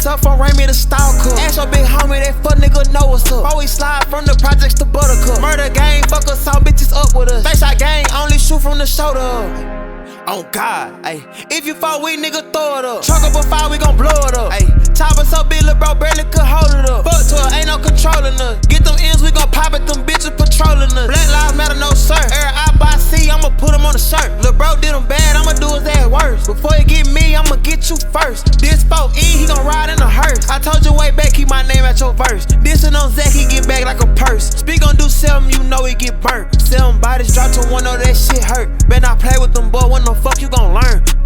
up from Raimi to Stalker. Ask your big homie, that fuck nigga know what's up. Before we slide from the projects to Buttercup. Murder gang, fuck us all bitches up with us. Face shot gang, only shoot from the shoulder up. Oh God, ayy. If you fall weak, nigga, throw it up. Truck up a fire, we gon' blow it up. Ayy. Chopper so big, lil' bro barely could hold it up. Fuck 12, ain't no controlling us. Get them ends, we gon' pop it, them bitches patrolling us. Black lives matter, no sir. Every I buy C, I'ma put him on the shirt. Lil' bro did him bad, I'ma do his ass worse. Before you get me, I'ma get you first. This 4E, he gon' ride in a hearse. I told you way back, keep my name at your verse. Dissing on Zach, he get back like a purse. Speak gon' do something, you know he get burnt. 7 bodies drop to one, know that shit hurt. Better not play with them boy, when the fuck you gon' learn?